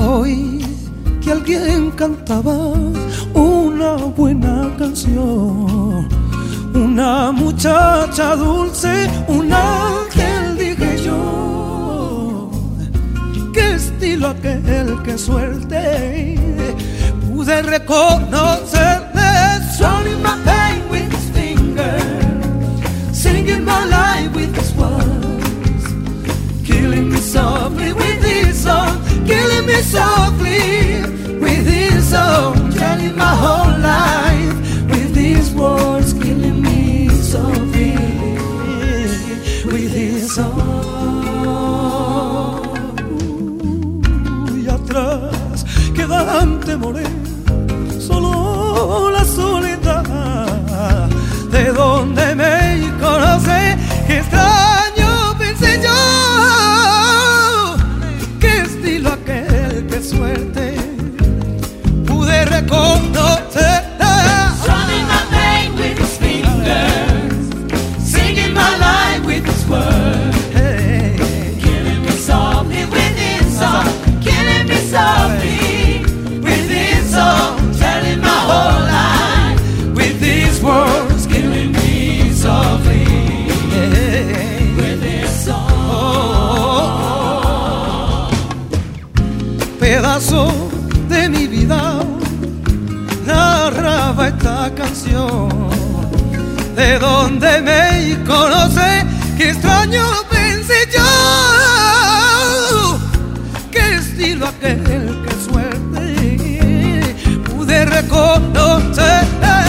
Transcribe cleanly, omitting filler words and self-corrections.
oí que alguien cantaba una buena canción. Una muchacha dulce, un ángel, dije yo. Qué estilo aquel, qué suerte. Pude reconocerle. Strumming my pain with his fingers, singing my life with his words, killing me softly with his song, killing me softly with his song, telling my whole life with his words, killing me softly with his song. Y atrás quedante moré, solo la soledad, de donde me conoce, qué extraño pensé yo, qué estilo aquel, qué suerte, pude reconocer. Strumming my pain with his fingers, singing my life with his words, killing me softly with his song, killing me softly with his song, telling my whole life with his words, killing me softly with his song. Pedazo de mi vida narraba esta canción, de donde me conoce, qué extraño pensé yo, qué estilo aquel, qué suerte, pude reconocer.